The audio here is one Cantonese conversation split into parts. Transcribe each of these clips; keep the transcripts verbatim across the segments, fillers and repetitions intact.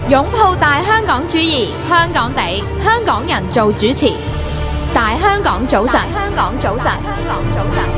擁抱大香港主義，香港地，香港人做主持。大香港早晨，香港早晨，香港早晨。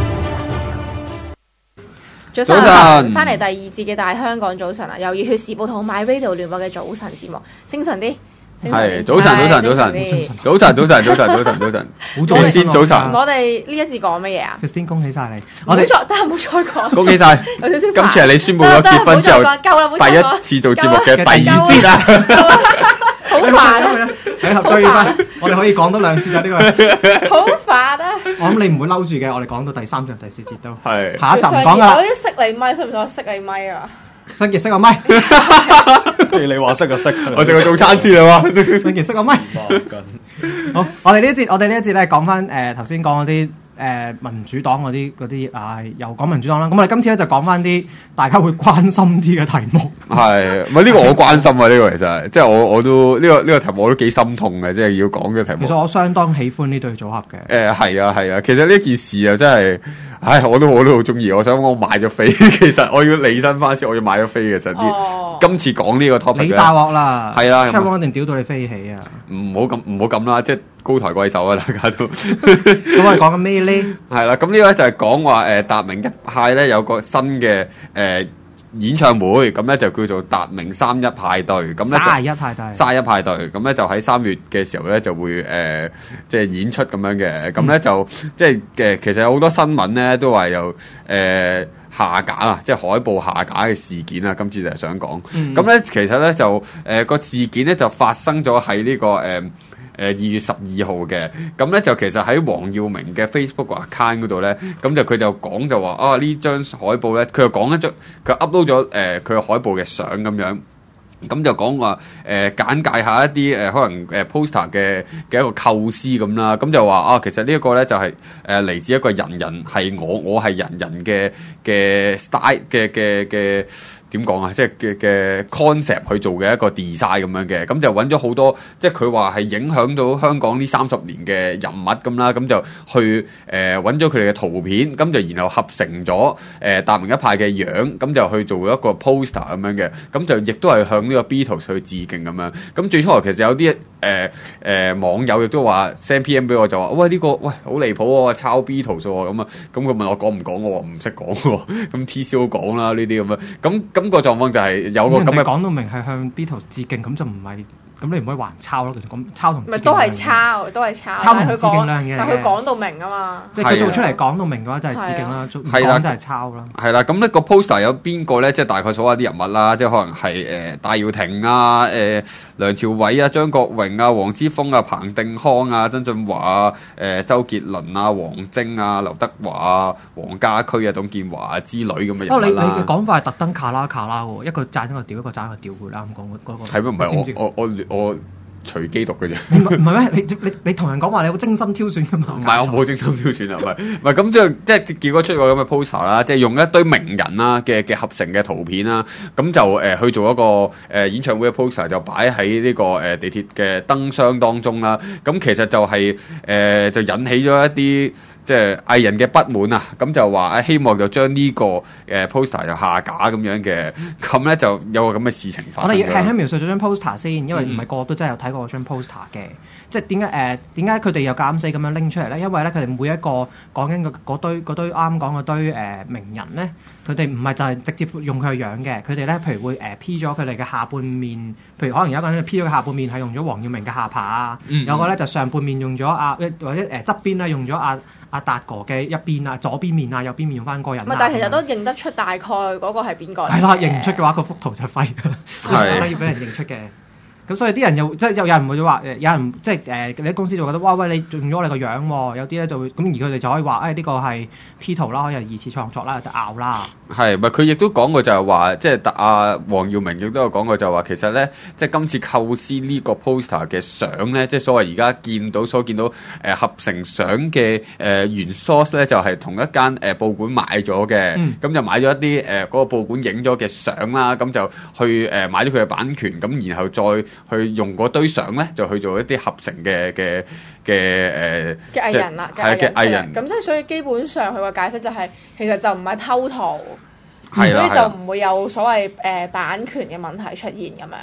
早晨，翻嚟第二節嘅大香港早晨啊，由熱血時報同 My Radio 聯播嘅早晨節目，精神啲。 係早晨，早晨，早晨，早晨，早晨，早晨，早晨，早晨，好早先早晨。 我哋呢一節講乜嘢啊？ 先恭喜晒你， 我哋再，但係冇再講。 恭喜晒！ 有少少煩。 今次係你宣布咗結婚之後第一次做節目嘅第二節啦。 好煩啊！ 喺合追翻，我哋可以講多兩節啊！呢個好煩啊！ 我諗你唔會嬲住嘅，我哋講到第三節、第四節都係下一集唔講噶啦。 我啲識你咪，信唔信我識你咪啊？ 新傑識個咪， 你話識就識， 我淨係做餐先啦嘛。 新傑識個咪。好，我哋呢一節，我哋呢一節咧講翻誒頭先講嗰啲誒民主黨嗰啲嗰啲啊，又講民主黨啦。咁我哋今次咧就講翻啲大家會關心啲嘅題目。 係，唔係呢個我關心啊？呢個其實即係我我都呢個呢個題目我都幾心痛嘅，即係要講嘅題目。 其實我相當喜歡呢對組合嘅。 誒係啊係啊，其實呢件事啊真係。唉，我都我都好中意，我想我買咗飛，其實我要理身翻先，我要買咗飛嘅。其實啲、哦、今次講呢個 topic 你大鑊啦， 係啦， 香港一定屌到你飛起啊！ 唔好咁唔好咁啦，即係高抬貴手啊！大家都咁我哋講緊咩咧？ 係啦，咁呢個咧就係講話誒達明一派咧有個新嘅誒。呃演唱會咁咧就叫做達明三一派對，咁咧三一派對， 三一派對，咁咧就喺三月嘅時候咧就會誒、呃、即係演出咁樣嘅，咁咧、嗯、就即係嘅其實有好多新聞咧都話有誒、呃、下架啊，即係海報下架嘅事件啊，今次就係想講，咁咧、嗯、其實咧就誒個、呃、事件咧就發生咗喺呢個誒。呃誒二月十二號嘅，咁咧就其實喺黃耀明嘅 Facebook account 嗰度咧，咁就佢就講就話啊呢張海報咧，佢就講一張佢 upload 咗誒佢個海報嘅相咁樣，咁就講話誒簡介下一啲誒、呃、可能誒 poster 嘅嘅一個構思咁啦，咁就話啊其實呢一個咧就係誒嚟自一個人人係我我係人人嘅嘅 style 嘅嘅嘅。點講啊？即係嘅嘅 concept 去做嘅一個 design 咁樣嘅，咁就揾咗好多，即係佢話係影響到香港呢三十年嘅人物咁啦，咁就去誒揾咗佢哋嘅圖片，咁就然後合成咗誒達明一派嘅樣，咁就去做一個 poster 咁樣嘅，咁就亦都係向呢個 Beatles 去致敬咁樣。咁最初其實有啲誒誒網友亦都話 send P M 俾我，就話喂呢、呢個喂好離譜喎，抄 Beatles 喎咁啊，咁佢問我講唔講，我話唔識講喎，咁 T C O 講啦呢啲咁樣，咁咁。咁個狀況就係有個咁嘅講到明係向 Beatles 致敬，咁就唔係咁你唔可以還抄咯。其實咁抄同咪都係抄，都係抄。 抄同致敬兩樣嘢。 但係佢講到明啊嘛， 即係佢做出嚟講到明嘅話，就係致敬啦。 係啦， 就係抄啦。 係啦，咁呢個 poster 有邊個咧？即係大概數下啲人物啦，即係可能係誒戴耀廷啊、誒梁朝偉啊、張國榮啊、黃之鋒啊、彭定康啊、曾俊華啊、誒周杰倫啊、王晶啊、劉德華啊、黃家駒啊、董建華啊之類咁嘅人物啦。 哦，你你嘅講法係特登卡啦卡啦喎，一個讚一個屌，一個讚一個屌佢啦咁講嗰個。 係咩？唔係我我我我隨機讀嘅啫。 唔係唔係咩？你你你同人講話你好精心挑選㗎嘛？ 唔係我冇精心挑選啊，唔係唔係咁即係即係結果出個咁嘅 poster 啦，即係用一堆名人啦嘅嘅合成嘅圖片啦，咁就誒、呃、去做一個誒、呃、演唱會嘅 poster 就擺喺呢個誒、呃、地鐵嘅燈箱當中啦。咁其實就係、是、誒、呃、就引起咗一啲。即係藝人嘅不滿啊，咁就話誒希望就將呢個誒 poster 就下架咁樣嘅，咁咧就有個咁嘅事情發生。 我哋輕輕描述咗張 poster 先，因為唔係個個都真係有睇過張 poster 嘅。嗯、即係點解誒點解佢哋又咁死咁樣拎出嚟咧？因為咧佢哋每一個講緊嗰堆嗰堆啱講嗰堆誒、呃、名人咧，佢哋唔係就係直接用佢嘅樣嘅，佢哋咧譬如會誒、呃、P 咗佢哋嘅下半面，譬如可能有一個人 P 咗佢下半面係用咗黃耀明嘅下巴啊，嗯嗯有個咧就上半面用咗啊或者誒側邊咧用咗啊。阿達哥嘅一邊啊，左邊面啊，右邊面用翻個人。 但係其實都認得出大概嗰個係邊個。 係啦，認唔出嘅話，個幅圖就廢㗎啦。係要俾人認出嘅。咁所以啲人又即係有有人會話誒，有人即係誒，你啲公司就覺得哇喂，你用咗你個樣喎，有啲咧就會咁，而佢哋就可以話誒呢個係 P 圖啦，可以係二次創作啦，有得拗啦。係， 咪佢亦都講過就係話，即係阿黃耀明亦都有講過就係話，其實咧，即係今次構思呢個 poster 嘅相咧，即係所謂而家見到所見到誒、呃、合成相嘅誒原 source 咧，就係、是、同一間誒、呃、報館買咗嘅，咁、嗯、就買咗一啲誒嗰個報館影咗嘅相啦，咁就去誒、呃、買咗佢嘅版權，咁然後再去用嗰堆相咧，就去做一啲合成嘅嘅嘅誒嘅藝人啦， 係嘅藝人。 咁即係所以基本上佢個解釋就係、是，其實就唔係偷圖， 所以就唔會有所謂誒、呃、版權嘅問題出現咁樣。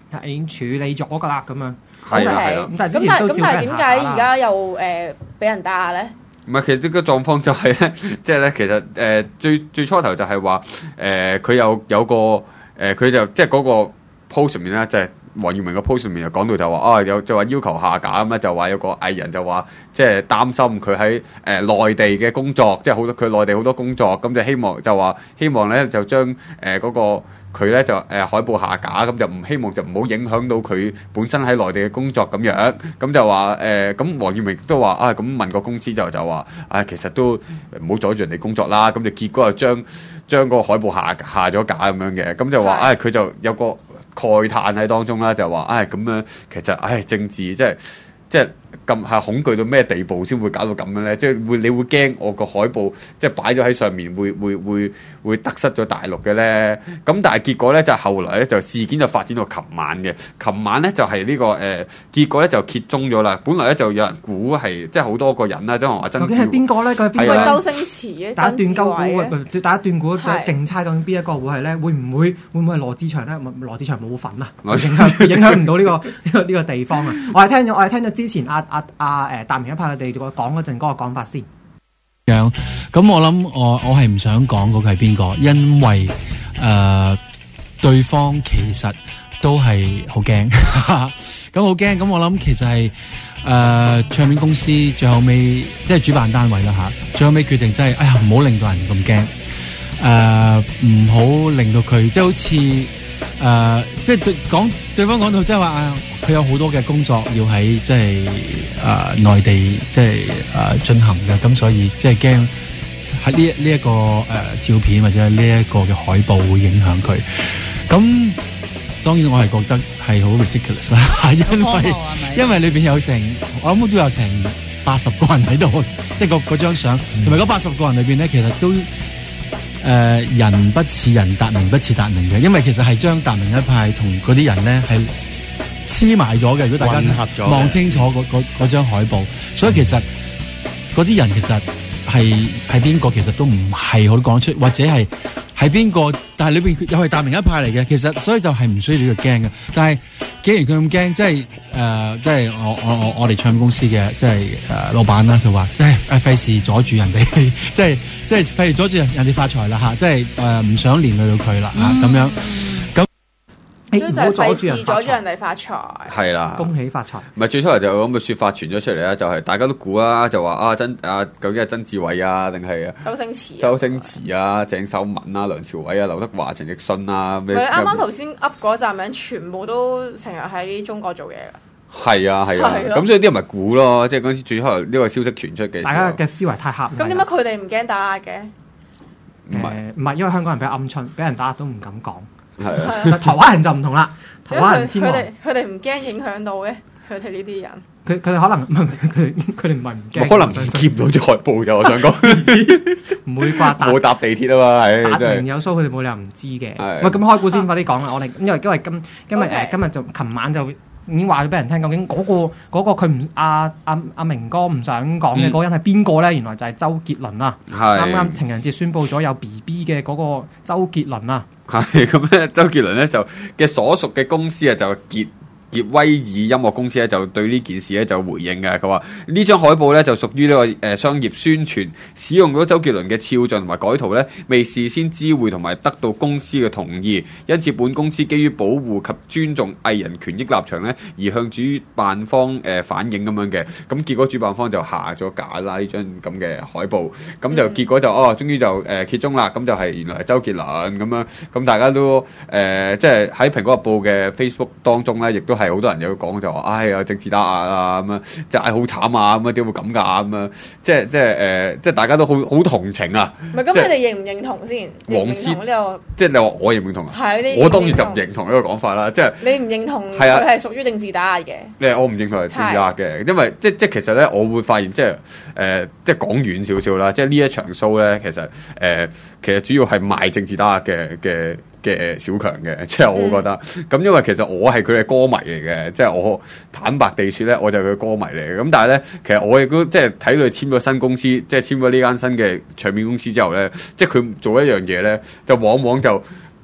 係已經處理咗㗎啦咁樣。 係啦係啦。 咁但係咁但係咁但係點解而家又誒俾人打壓咧？ 唔係，其實呢個狀況就係、是、咧，即係咧，其實誒、呃、最最初頭就係話誒佢有有個誒佢、呃、就即係嗰個 post 上面咧，就係、是、黃耀明個 post 上面就講到就話啊有就話要求下架咁咧，就話有個藝人就話即係擔心佢喺誒內地嘅工作，即係好多佢內地好多工作，咁就希望就話希望咧就將誒嗰個。佢咧就誒、呃、海報下架，咁就唔希望就唔好影響到佢本身喺內地嘅工作咁樣，咁就話誒咁黃耀明都話啊，咁問個公司就就話啊，其實都唔好阻住人哋工作啦，咁就結果就將將個海報下下咗架咁樣嘅，咁就話啊佢就有個慨嘆喺當中啦，就話唉咁樣其實唉、哎、政治即係即係。咁係恐懼到咩地步先會搞到咁樣咧？即係會你會驚我個海報即係擺咗喺上面會會會會得失咗大陸嘅咧？咁但係結果咧就後來咧就事件就發展到琴晚嘅，琴晚咧就係、是、呢、這個誒、呃、結果咧就揭盅咗啦。本來咧就有人估係即係好多個人啦，即係話曾志偉。究竟係邊個咧？佢係邊個？ 周星馳嘅打斷鳩估，打斷估競猜究竟邊一個會係咧？會唔會會唔會係羅志祥咧？羅志祥冇份啊，影響影響唔到呢個呢、這個呢、這個地方啊！我係聽咗我係聽咗之前阿阿。阿誒達明一派佢哋講嗰陣嗰個講法先。 樣咁我諗我我係唔想講嗰個係邊個，因為誒、呃、對方其實都係好驚，咁好驚。咁我諗其實係誒、呃、唱片公司最後尾即係主辦單位啦吓，最後尾決定真係哎呀唔好令到人咁驚，誒唔好令到佢即係好似誒、呃、即係對講對方講到即係話啊。佢有好多嘅工作要喺即係誒內地即係誒進行嘅，咁所以即係驚喺呢呢一個誒、呃、照片或者係呢一個嘅海報會影響佢。咁當然我係覺得係好 ridiculous 啦，因為因為裏邊有成我諗都有成八十個人喺度，即係嗰張相，同埋嗰八十個人裏邊咧，其實都誒、呃、人不似人，達明不似達明嘅，因為其實係將達明一派同嗰啲人咧係。黐埋咗嘅，如果大家望清楚嗰嗰嗰張海報，所以其實嗰啲人其實係係邊個，其實都唔係好講出，或者係係邊個，但係裏邊又係達明一派嚟嘅，其實所以就係唔需要呢個驚嘅。但係既然佢咁驚，即係誒、呃，即係我我我我哋唱片公司嘅即係誒、呃、老闆啦，佢話即係誒費事阻住人哋，即係即係費事阻住人哋發財啦嚇，即係誒唔想連累到佢啦嚇咁樣。 都就係費事阻住人哋發財， 係啦， 恭喜發財。 唔係最初嚟就咁嘅説法傳咗出嚟啦，就係、是、大家都估啦，就話啊曾啊究竟係曾志偉啊，定係周星馳、啊、 周星馳啊、鄭秀文啊、梁朝偉啊、劉德華、陳奕迅啊。 你啱啱頭先噏嗰陣名，全部都成日喺中國做嘢㗎。 係啊係啊，咁所以啲人咪估咯，即係嗰陣時最初呢個消息傳出嘅時候，大家嘅思維太狹隘。 咁點解佢哋唔驚打壓嘅？ 唔係唔係，因為香港人比較鵪鶉，俾人打壓都唔敢講。 係啊， 台灣人就唔同啦。台灣人天王， 佢哋佢哋唔驚影響到嘅，佢哋呢啲人。 佢佢哋可能唔係佢佢哋唔係唔驚， 可能唔見到隻海報就我想講， 唔會掛冇搭地鐵啊嘛，係達明有 show，佢哋冇理由唔知嘅。喂，咁開估先，快啲講啦！我哋因為因為今因為誒今日就琴晚就已經話咗俾人聽，究竟嗰個嗰個佢唔阿阿阿明哥唔想講嘅嗰個人係邊個咧？原來就係周杰倫啊！啱啱情人節宣佈咗有 B B 嘅嗰個周杰倫啊！ 係咁咧，周杰倫咧就嘅所屬嘅公司啊，就傑傑威爾音樂公司咧，就對呢件事咧就回應嘅。佢話呢張海報咧就屬於呢個誒商業宣傳，使用咗周杰倫嘅肖像同埋改圖咧，未事先知會同埋得到公司嘅同意，因此本公司基於保護及尊重藝人權益立場咧，而向主辦方誒、呃、反映咁樣嘅。咁結果主辦方就下咗架啦，呢張咁嘅海報。咁就結果就哦，終於就誒揭盅啦。咁就係原來係周杰倫咁樣。咁大家都誒、呃、即係喺蘋果日報嘅 Facebook 當中咧，亦都係好多人有講就話，唉呀政治打壓啊咁樣，即係唉好慘啊咁啊，點會咁㗎咁啊？即係即係誒、呃，即係大家都好好同情啊！ 唔係咁，你哋認唔認同先？ 黃絲呢個， 即係你話我認唔認同啊？ 係， 我當然就唔認同呢個講法啦。即係你唔認同佢係屬於政治打壓嘅。 誒，我唔認同係政治打壓嘅，因為即即其實咧，我會發現即係誒、呃，即係講遠少少啦。即係呢一場 show 咧，其實誒、呃，其實主要係賣政治打壓嘅嘅。嘅小強嘅，即係我覺得咁、嗯，因為其實我係佢嘅歌迷嚟嘅，即係我坦白地説咧，我就係佢嘅歌迷嚟嘅。咁但係咧，其實我亦都即係睇佢簽咗新公司，即係簽咗呢間新嘅唱片公司之後咧，即係佢做一樣嘢咧，就往往就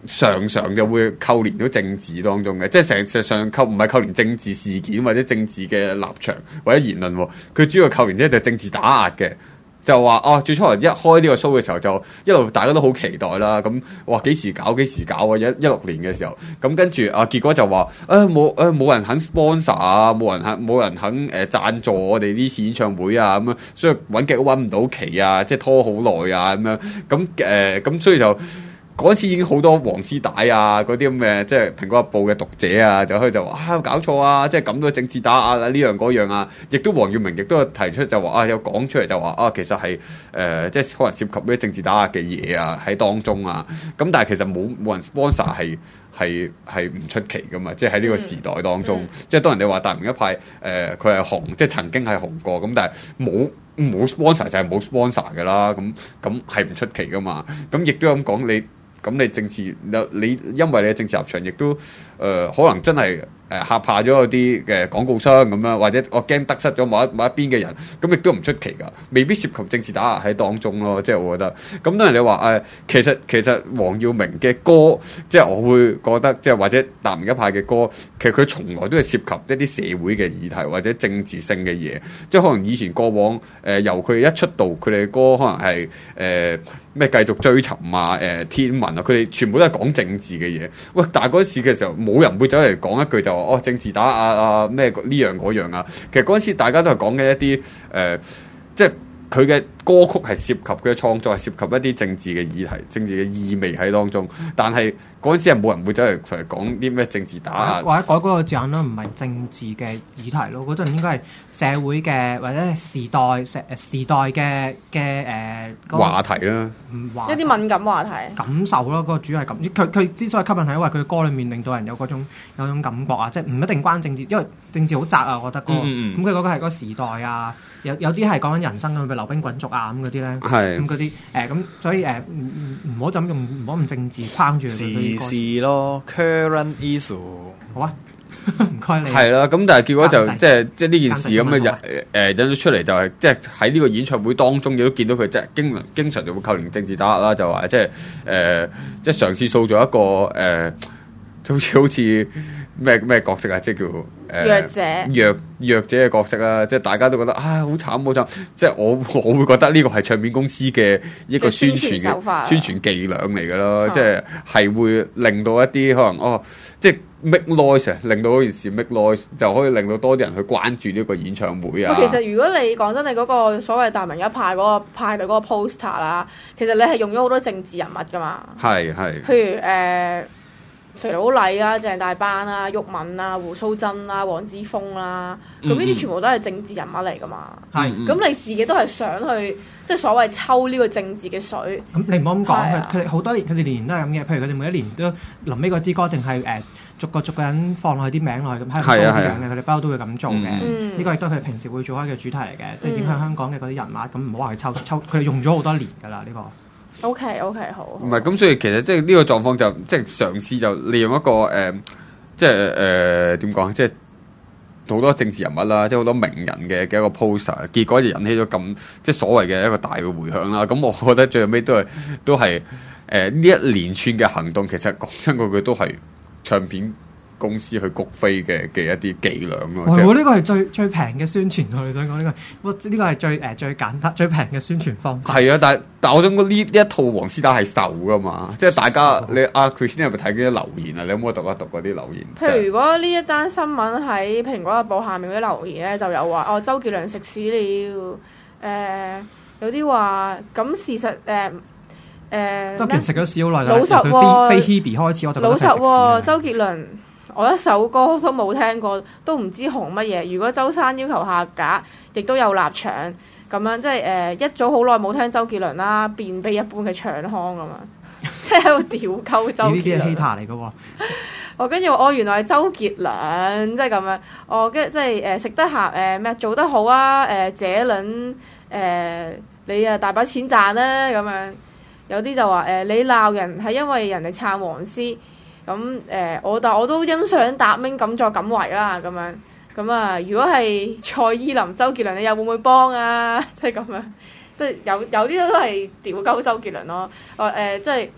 常常就會扣連到政治當中嘅，即係成實上扣唔係扣連政治事件或者政治嘅立場或者言論，佢主要扣連咧就政治打壓嘅。就話哦，最初一開呢個 show 嘅時候就一路大家都好期待啦，咁哇幾時搞幾時搞啊！一一六年嘅時候，咁跟住啊結果就話誒冇誒冇人肯 sponsor 啊，冇人肯冇人肯誒、呃、贊助我哋呢次演唱會啊咁樣，所以揾極都揾唔到期啊，即係拖好耐啊咁樣，咁誒咁所以就。嗰陣時已經好多黃絲帶啊，嗰啲咁嘅即係《蘋果日報》嘅讀者啊，就可以就話啊搞錯啊，即係咁多政治打壓啊呢樣嗰樣啊，亦都黃耀明亦都有提出就話啊有講出嚟就話啊其實係誒、呃、即係可能涉及啲政治打壓嘅嘢啊喺當中啊，咁但係其實冇冇人 sponsor 係係係唔出奇噶嘛，即係喺呢個時代當中，嗯嗯、即係當人哋話達明一派誒佢係紅，即係曾經係紅過，咁但係冇。冇 sponsor 就係冇 sponsor 嘅啦，咁咁係唔出奇噶嘛，咁亦都咁講你，咁你政治你因為你嘅政治立場，亦都誒、呃、可能真係誒嚇怕咗嗰啲嘅廣告商咁樣，或者我驚得失咗某一某一邊嘅人，咁亦都唔出奇噶，未必涉及政治打壓喺當中咯，即係我覺得。咁當然你話誒、呃，其實其實黃耀明嘅歌，即係我會覺得，即係或者達明一派嘅歌，其實佢從來都係涉及一啲社會嘅議題或者政治性嘅嘢，即係可能以前過往誒、呃、由佢一出道，佢哋嘅歌可能係誒咩繼續追尋啊，誒、呃、天文啊，佢哋全部都係講政治嘅嘢。喂，但係嗰時嘅時候，冇人會走嚟講一句就話哦政治打壓啊咩呢樣嗰樣啊。其實嗰陣時大家都係講緊一啲誒、呃，即係佢嘅歌曲係涉及佢嘅創作係涉及一啲政治嘅議題、政治嘅意味喺當中。但係嗰陣時係冇人會走嚟上嚟講啲咩政治打壓， 或者改嗰個字眼啦，唔係政治嘅議題咯。嗰陣應該係社會嘅或者係時代時時代嘅嘅誒話題啦， 一啲敏感話題感受咯。嗰、嗰個主要係咁，佢佢之所以吸引係因為佢嘅歌裏面令到人有嗰種有種感覺啊，即係唔一定關政治，因為政治好窄啊。我覺得嗰、嗰個咁佢嗰個係嗰個時代啊，有有啲係講緊人生咁，譬如流冰滾族啊咁嗰啲咧，咁嗰啲誒咁，所以誒唔唔好就咁用唔好咁政治框住時事咯 ，current issue 好啊，唔該你係啦。咁但係結果就即係即係呢件事咁嘅引誒引咗出嚟，就係即係喺呢個演唱會當中，亦都見到佢即係經經常就會扣連政治打壓啦，就話即係誒即係嘗試塑造一個誒、呃，好似好似。咩咩角色啊？即係叫誒、呃、 弱者弱弱者嘅角色啦，即係大家都覺得啊好慘好慘，即係我我會覺得呢個係唱片公司嘅一個宣傳嘅宣傳伎倆嚟㗎咯，即係係會令到一啲可能哦，即係 make noise 啊，令到嗰件事 make noise 就可以令到多啲人去關注呢個演唱會啊。 其實如果你講真，你嗰個所謂達明一派嗰個派對嗰個 poster 啦，其實你係用咗好多政治人物㗎嘛。係係。譬如誒。呃肥佬黎啊、鄭大班啊、毓民啊、胡鬚珍啊、黃之鋒啦，咁呢啲全部都係政治人物嚟噶嘛。係、嗯，咁你自己都係想去即係所謂抽呢個政治嘅水。咁你唔好咁講，佢哋好多年，佢哋年年都係咁嘅。譬如佢哋每一年都臨尾嗰支歌，定係誒逐個逐個人放落去啲名落去咁，喺度抽啲樣嘅。佢哋包都會咁做嘅。呢、嗯、個亦都係佢哋平時會做開嘅主題嚟嘅，即係影響香港嘅嗰啲人物。咁唔好話佢抽抽，佢哋用咗好多年㗎啦呢個。O K O K 好，唔係咁，所以其實即係呢個狀況就即係嘗試就利用一個誒、呃，即係誒點講，即係好多政治人物啦，即係好多名人嘅嘅一個 poster， 結果就引起咗咁即係所謂嘅一個大嘅迴響啦。咁我覺得最後尾都係都係誒呢一連串嘅行動，其實講真嗰句都係唱片公司去谷飛嘅嘅一啲伎倆咯。我呢、哦就是、個係最最平嘅宣傳，我哋想講呢個，呢個係最誒、呃、最簡單最平嘅宣傳方法。係啊，但係但係我想講呢呢一套黃絲帶係受噶嘛，即係大家你阿 Christine 係咪睇緊啲留言啊？你有冇讀一讀嗰啲留言？譬如如果呢一單新聞喺蘋果日報下面嗰啲留言咧，就有話哦周杰倫食屎了，誒、呃、有啲話咁事實誒誒、呃呃、周杰倫食咗屎好耐，老實喎，非 Hebe 開始我就老實喎，周杰倫。我一首歌都冇聽過，都唔知紅乜嘢。如果周生要求下架，亦都有立場咁樣，即係誒、呃、一早好耐冇聽周杰倫啦，便秘一般嘅唱腔咁樣，即係喺度屌鳩周杰倫。呢啲係 hater 嚟嘅喎。我跟住我原來係周杰倫，即係咁樣。我跟即係誒食得下誒咩做得好啊？誒、呃、這輪誒、呃、你啊大把錢賺啦咁樣。有啲就話誒、呃、你鬧人係因為人哋撐黃絲。咁誒、呃，我但我都欣賞達明敢作敢為啦，咁樣咁啊！如果係蔡依林、周杰倫，你又會唔會幫啊？即係咁樣，即係有有啲都係屌鳩周杰倫咯。誒、呃、即係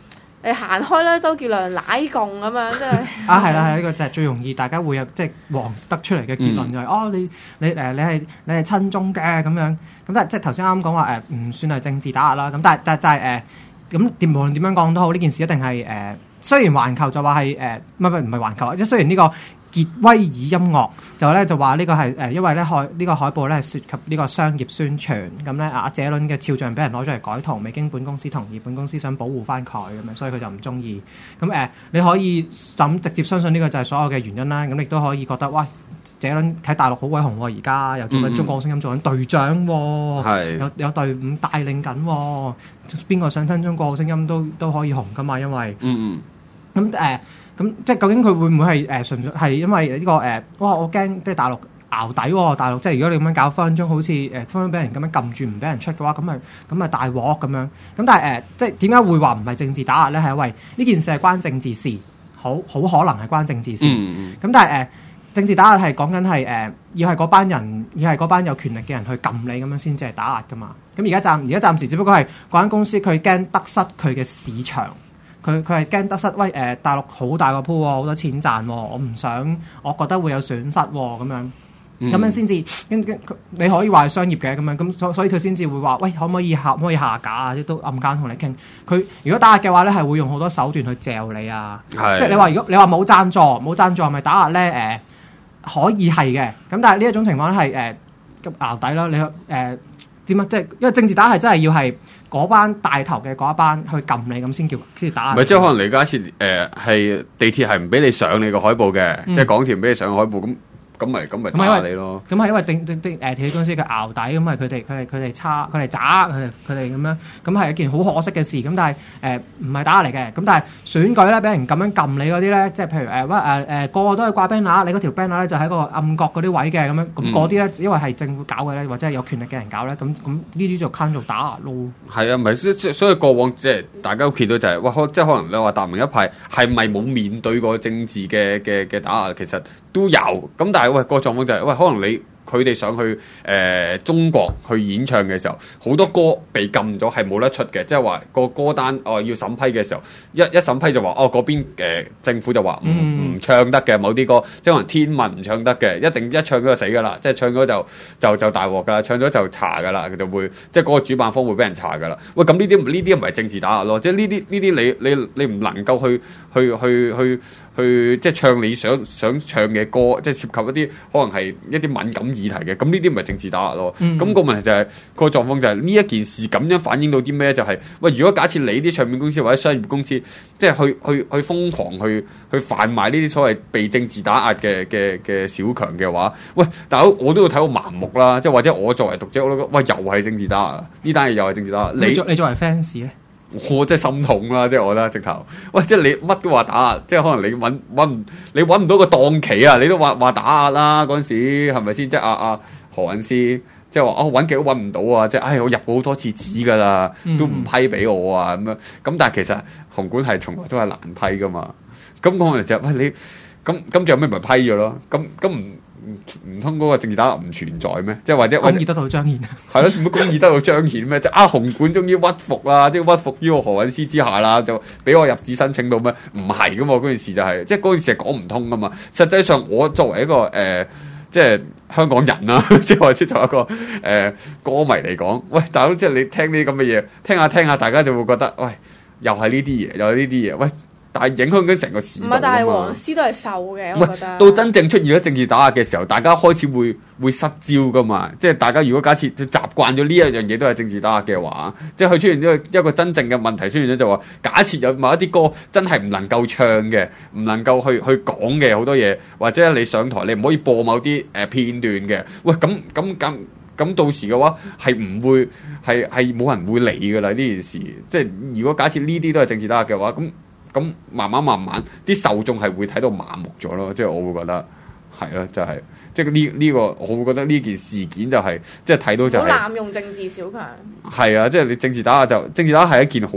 誒行開啦，周杰倫奶共咁樣，真係啊係啦係呢個就係最容易大家會有即係黃得出嚟嘅結論就係、是嗯、哦你你誒你係你係親中嘅咁樣，咁但係即係頭先啱啱講話誒唔算係政治打壓啦，咁但係但係就係誒咁點無論點樣講都好，呢件事一定係誒、呃、雖然環球就話係誒唔係唔係環球，即係雖然呢、這個。傑威爾音樂就咧就話呢個係誒，因為咧海呢個海報咧係涉及呢個商業宣傳，咁咧阿謝倫嘅肖像俾人攞咗嚟改圖，未經本公司同意，本公司想保護翻佢咁樣，所以佢就唔中意。咁誒、呃，你可以咁直接相信呢個就係所有嘅原因啦。咁亦都可以覺得，喂，謝倫喺大陸好鬼紅喎，而家又做緊中國聲音做緊隊長喎， 嗯、 有有隊伍帶領緊喎，邊個想聽中國聲音都都可以紅噶嘛，因為嗯嗯咁誒。呃咁即係究竟佢會唔會係誒純粹係因為呢、這個誒、呃？哇！我驚即係大陸淆底喎、哦，大陸即係如果你咁樣搞分分鐘好似誒分分俾人咁樣撳住唔俾人出嘅話，咁咪咁咪大鑊咁樣。咁但係誒、呃，即係點解會話唔係政治打壓咧？係因為呢件事係關政治事，好好可能係關政治事。咁、嗯、但係誒、呃，政治打壓係講緊係誒，要係嗰班人，要係嗰班有權力嘅人去撳你咁樣先至係打壓噶嘛。咁而家暫而家暫時只不過係嗰間公司佢驚得失佢嘅市場。佢佢係驚得失，喂誒、呃、大陸好大個鋪喎，好多錢賺喎，我唔想，我覺得會有損失喎，咁樣，咁、嗯、樣先至，跟跟你可以話係商業嘅咁樣，咁所所以佢先至會話，喂可唔可以下可唔可以下架啊？即都暗間同你傾。佢如果打壓嘅話咧，係會用好多手段去嚼你啊，即係你話如果你話冇贊助冇贊助係咪打壓咧？誒、呃、可以係嘅，咁但係呢一種情況咧係誒淆底啦，你誒點啊？即係因為政治打壓係真係要係。嗰班帶頭嘅嗰一班去撳你咁先叫先打。 唔係即係可能你假設誒係地鐵係唔俾你上你個海報嘅，嗯、即係港鐵唔俾你上海報咁。咁咪咁咪打你咯？咁係因為定定定誒鐵路公司嘅淆底，咁係佢哋佢哋佢哋差佢哋渣佢哋佢哋咁樣，咁係一件好可惜嘅事。咁但係誒唔係打嚟嘅。咁但係選舉咧，俾人咁樣撳你嗰啲咧，即係譬如誒喂誒誒個個都係掛 banner，你嗰條 banner 咧就喺個暗角嗰啲位嘅咁樣，咁嗰啲咧因為係政府搞嘅咧，或者係有權力嘅人搞咧，咁咁呢啲就 count 做打壓咯。係啊，唔係即所以過往即係大家都見到就係、是、哇，即係可能你話達明一派係咪冇面對過政治嘅嘅嘅打壓？其實都有。咁但係喂個狀況就係、是、喂，可能你佢哋上去誒、呃、中國去演唱嘅時候，好多歌被禁咗，係冇得出嘅。即係話個歌單哦要審批嘅時候，一一審批就話哦嗰邊誒、呃、政府就話唔唔唱得嘅某啲歌，即係可能天文唔唱得嘅，一定一唱咗就死噶啦，即係唱咗就就就大鑊噶啦，唱咗就查噶啦，佢就會即係嗰個主辦方會俾人查噶啦。喂，咁呢啲呢啲唔係政治打壓咯，即係呢啲呢啲你你你唔能夠去去去去去即係唱你想想唱嘅歌，即係涉及一啲可能係一啲敏感議題嘅，咁呢啲唔係政治打壓咯。咁、嗯、個問題就係、是、個狀況就係呢一件事咁樣反映到啲咩？就係、是、喂，如果假設你啲唱片公司或者商業公司，即係去去去瘋狂去去販賣呢啲所謂被政治打壓嘅嘅嘅小強嘅話，喂，大佬我都要睇到盲目啦。即係或者我作為讀者，我都覺得喂又係政治打壓，呢單嘢又係政治打壓。你你作為 fans 咧？ 我真係心痛啦，即係我覺得直頭，喂，即係你乜都話打壓，即係可能你揾揾唔，你揾唔到個檔期啊，你都話話打壓啦嗰陣時，係咪先？即係阿阿何韻詩，即係話哦揾極都揾唔到啊！即係唉，我入過好多次紙㗎啦，都唔批俾我啊咁樣。咁但係其實紅館係從來都係難批㗎嘛。咁我哋就喂你，咁咁仲有咩咪批咗咯？咁咁唔？唔通嗰個政治打壓唔存在咩？即係或者公義得到彰顯啊？ 係咯，點解公義得到彰顯咩？即係啊，紅館終於屈服啦，即係屈服於我何韻詩之下啦，就俾我入紙申請到咩？唔係噶嘛，嗰件事就係、是、即係嗰件事係講唔通噶嘛。實際上，我作為一個誒、呃，即係香港人啦，即係或者作為一個誒、呃、歌迷嚟講，喂，大佬，即係你聽呢啲咁嘅嘢，聽下聽下，大家就會覺得，喂，又係呢啲嘢，又係呢啲嘢，喂。但係影響緊成個市道啊嘛！唔係，但係黃絲都係受嘅，我覺得。到真正出現咗政治打壓嘅時候，大家開始會會失焦噶嘛。即係大家如果假設習慣咗呢一樣嘢都係政治打壓嘅話，即係佢出現咗一個真正嘅問題出現咗，就話假設有某一啲歌真係唔能夠唱嘅，唔能夠去去講嘅好多嘢，或者你上台你唔可以播某啲誒片段嘅。喂，咁咁咁咁到時嘅話係唔會係係冇人會理噶啦呢件事。即係如果假設呢啲都係政治打壓嘅話，咁。咁慢慢慢慢，啲受眾係會睇到麻木咗咯，即係我會覺得係咯，就係、是、即係呢呢個，我會覺得呢件事件就係、是、即係睇到就係、是、 好濫用政治小強。 係啊，即係你政治打壓就政治打壓係一件好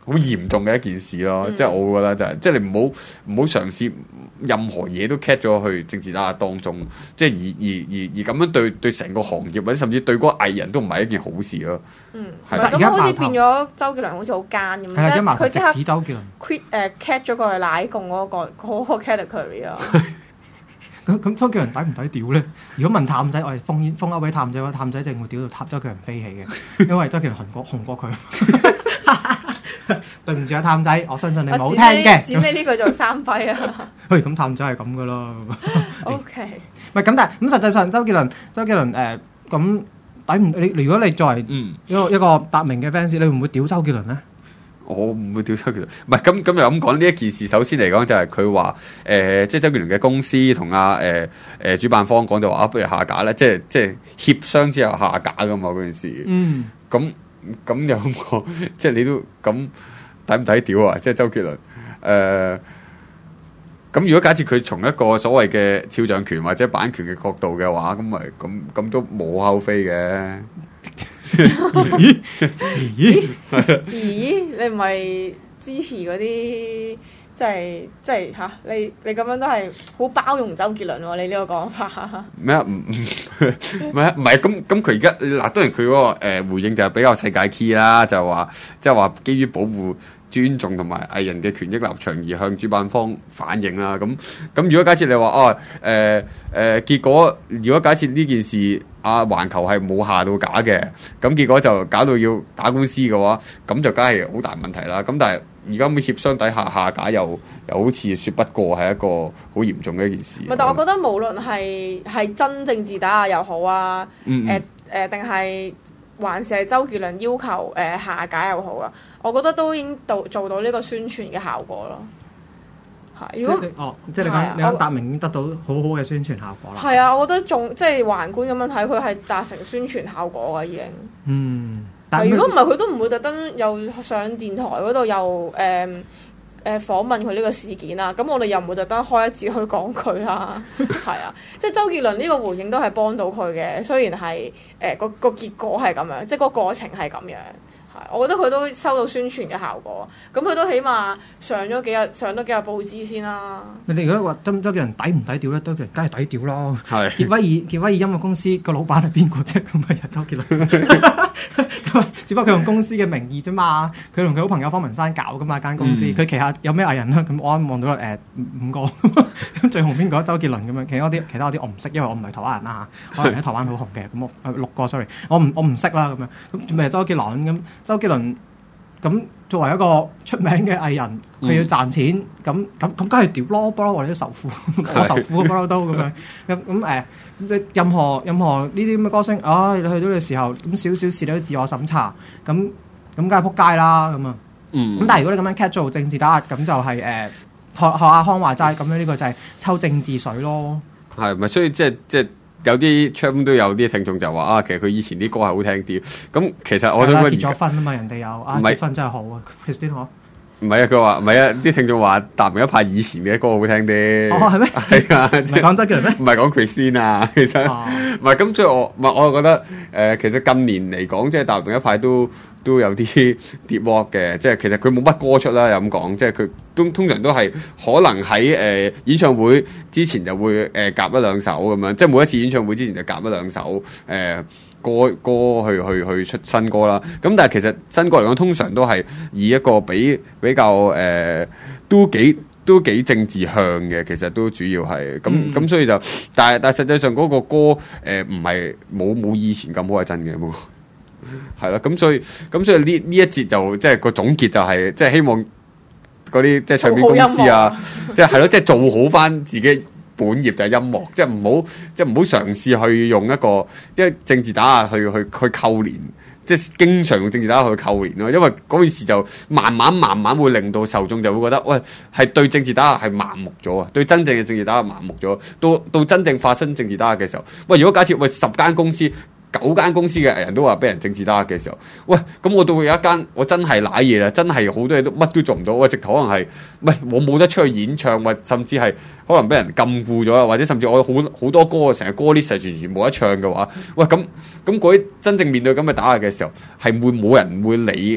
好嚴重嘅一件事咯。嗯、即係我覺得就係、是，即係你唔好唔好嘗試任何嘢都 cat 咗去政治打壓當中，即係而而而而咁樣對對成個行業或者甚至對嗰個藝人都唔係一件好事咯。 嗯，係咁吧好似變咗周杰倫好似好奸咁，即係佢即刻 quit 誒 cat 咗個奶共嗰、那個嗰、那個 category 啊。 咁咁周杰倫抵唔抵屌咧？如果問探仔，我哋封封一位探仔嘅話，探仔一定會屌到周杰倫飛起嘅，因為周杰倫紅過紅過佢。對唔住啊，探仔，我相信你冇聽嘅。 剪你呢句做三輝啊！ 喂，咁探仔係咁噶啦。 O K。 唔係咁，但係咁實際上，周杰倫，周杰倫誒咁抵唔你？如果你作為一個、嗯、一個達明嘅 fans，你會唔會屌周杰倫咧？ 我唔會屌周杰倫，唔係咁咁又咁講呢一件事。首先嚟講就係佢話誒，即係周杰倫嘅公司同阿誒誒主辦方講就話啊，不如下架咧，即係即係協商之後下架噶嘛嗰件事。嗯，咁咁又咁講，即係你都咁抵唔抵屌啊？即係周杰倫誒，咁、呃、如果假設佢從一個所謂嘅肖像權或者版權嘅角度嘅話，咁咪咁咁都無可厚非嘅。 咦咦咦！你唔係支持嗰啲即係即係吓？你你咁樣都係好包容周杰倫喎？你呢個講法咩啊？唔唔唔係唔係咁咁佢而家嗱，當然佢嗰個誒回應就係比較世界 key 啦，就係話即係話基於保護尊重同埋藝人嘅權益立場而向主辦方反映啦。咁咁如果假設你話哦誒誒結果如果假設呢件事啊環球係冇下到架嘅，咁結果就搞到要打官司嘅話，咁就梗係好大問題啦。咁但係而家咁協商底下下架又又好似説不過，係一個好嚴重嘅一件事。 唔係，但我覺得無論係係真政治打壓又好啊，誒誒定係還是係周杰倫要求誒、呃、下架又好啊，我覺得都已經到做到呢個宣傳嘅效果咯。係，如果哦，即係你講你講達明已經得到好好嘅宣傳效果啦。 係啊，我覺得仲即係橫觀咁樣睇，佢係達成宣傳效果啊已經。 嗯， 但係如果唔係，佢都唔會特登又上電台嗰度又誒誒、呃呃、訪問佢呢個事件啊。咁我哋又唔會特登開一節去講佢啦。係啊，即係周杰倫呢個回應都係幫到佢嘅，雖然係誒、呃、個個結果係咁樣，即係個過程係咁樣。我覺得佢都收到宣傳嘅效果，咁佢都起碼上咗幾日，上咗幾日報紙先啦。 你哋如果話周周杰倫抵唔抵屌咧？周杰倫梗係抵屌咯。係傑威爾傑威爾音樂公司個老闆係邊個啫？咁咪周杰倫。只不過佢用公司嘅名義啫嘛。佢同佢好朋友方文山搞噶嘛間公司。佢、嗯、旗下有咩藝人咧？咁我望到誒、呃、五個。咁最紅邊個？周杰倫咁樣。其他啲其他啲我唔識，因為我唔係台灣人啦嚇。可能喺台灣好紅嘅。咁我六個 sorry， 我唔我唔識啦咁樣。咁咪周杰倫咁。周杰倫咁作為一個出名嘅藝人，佢要賺錢，咁咁咁梗係屌咯，不嬲我哋都仇富，我仇富不嬲都咁樣，咁咁誒，你任何任何呢啲咁嘅歌星，唉、哎，你去到嘅時候，咁少少事你都自我審查，咁咁梗係撲街啦，咁啊，咁、嗯、但係如果你咁樣 cat 做政治打壓，咁就係、是、誒、呃、學學阿康話齋，咁樣呢個就係抽政治水咯，係咪？所以即係即係。有啲 channel 都有啲聽眾就話啊，其實佢以前啲歌係好聽啲。咁其實我都結咗婚啊嘛，人哋有啊結婚真係好啊 Christine 嗬。 唔係啊，佢話唔係啊，啲聽眾話達明一派以前嘅歌好聽啲。 哦，係咩？ 係啊， 唔係講周杰倫咩？ 唔係講 Christine 啊，其實唔係咁，所以我唔係我覺得誒、呃，其實近年嚟講，即係達明一派都都有啲跌鑊嘅，即係其實佢冇乜歌出啦，又咁講，即係佢都通常都係可能喺誒、呃、演唱會之前就會誒夾、呃、一兩首咁樣，即係每一次演唱會之前就夾一兩首誒。呃歌歌去去去出新歌啦，咁但係其實新歌嚟講，通常都係以一個比比較誒、呃、都幾都幾政治向嘅，其實都主要係咁咁，嗯、所以就但係但係實際上嗰個歌誒唔係冇冇以前咁好係真嘅，係啦，咁所以咁所以呢呢一節就即係個總結就係、是、即係希望嗰啲即係唱片公司啊，即係係咯，即係做好翻自己。本業就係音樂，即係唔好，即係唔好嘗試去用一個即係政治打壓去去去扣連，即係經常用政治打壓去扣連咯。因為嗰件事就慢慢慢慢會令到受眾就會覺得，喂，係對政治打壓係麻木咗啊，對真正嘅政治打壓麻木咗。到到真正發生政治打壓嘅時候，喂，如果假設喂十間公司。九間公司嘅人都話俾人政治打壓嘅時候，喂，咁我到會有一間我真係瀨嘢啦，真係好多嘢都乜都做唔到，喂，直頭可能係，喂，我冇得出去演唱，或甚至係可能俾人禁錮咗啦，或者甚至我好好多歌成日歌 list 係完全冇得唱嘅話，喂，咁咁嗰啲真正面對咁嘅打壓嘅時候，係會冇人會理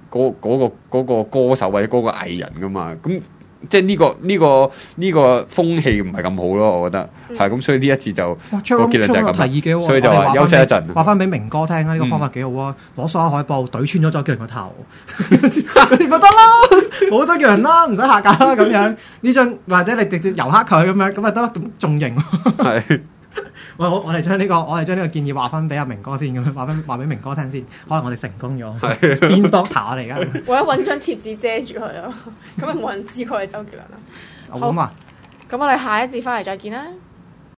嗰嗰個嗰個歌手或者嗰個藝人噶嘛，咁。即係呢個呢個呢個風氣唔係咁好咯，我覺得係咁，所以呢一次就個結論就係咁，所以就話休息一陣， 話翻俾明哥聽啊！呢個方法幾好啊！攞所有海報懟穿咗周杰倫個頭，佢哋覺得啦，冇周杰倫啦，唔使下架啦咁樣。呢張或者你直接油黑佢咁樣，咁咪得咯，咁仲型。係。喂，我我哋將呢個我哋將呢個建議話翻俾阿明哥先，咁樣話翻話俾明哥聽先，可能我哋成功咗。變 doctor 我哋而家， 我一揾張貼紙遮住佢啊，咁咪冇人知佢係周杰倫啦。 好嘛， 咁我哋下一節翻嚟再見啦。